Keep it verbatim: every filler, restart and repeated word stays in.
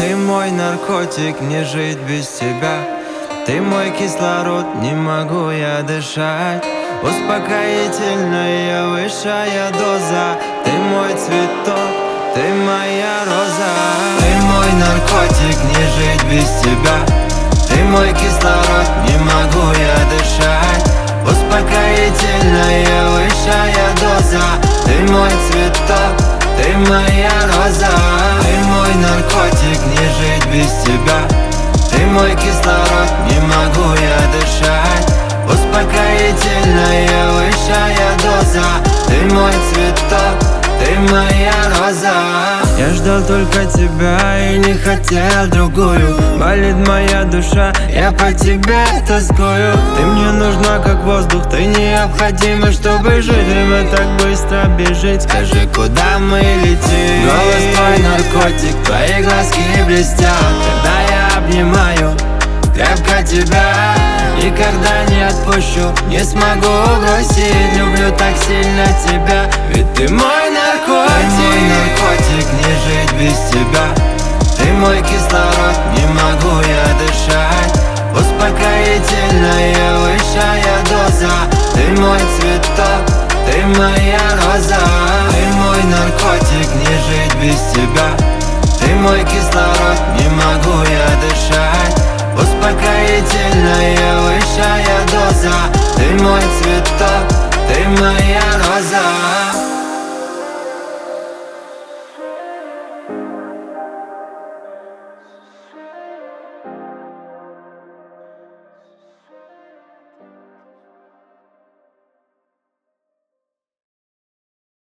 Ты мой наркотик, не жить без тебя. Ты мой кислород, не могу я дышать. Успокоительная высшая доза. Ты мой цветок, ты моя роза. Ты мой наркотик, не жить без тебя. Ты мой кислород, не могу я дышать. Успокоительная высшая доза. Ты мой цветок, ты моя роза. Ты мой наркотик, не жить без тебя. Ты мой кислород, не могу я дышать. Успокоительная высшая доза. Ты мой цветок, ты моя роза. Я ждал только тебя и не хотел другую. Болит моя душа, я по тебе тоскую. Ты мне нужна как воздух, ты необходима, чтобы жить. Время так быстро бежит, скажи, куда мы летим. Голос твой наркотик, твои глазки блестят, когда я обнимаю крепко тебя. Никогда не отпущу, не смогу бросить. Люблю так сильно тебя, ведь ты мой наркотик. Ты мой наркотик, не жить без тебя. Ты мой кислород, не могу я дышать. Успокоительная высшая доза. Ты мой цветок, ты моя роза. Ты мой наркотик, не жить без тебя. Ты мой кислород, не могу я дышать. Успокоительная высшая доза. Ты мой цветок, ты моя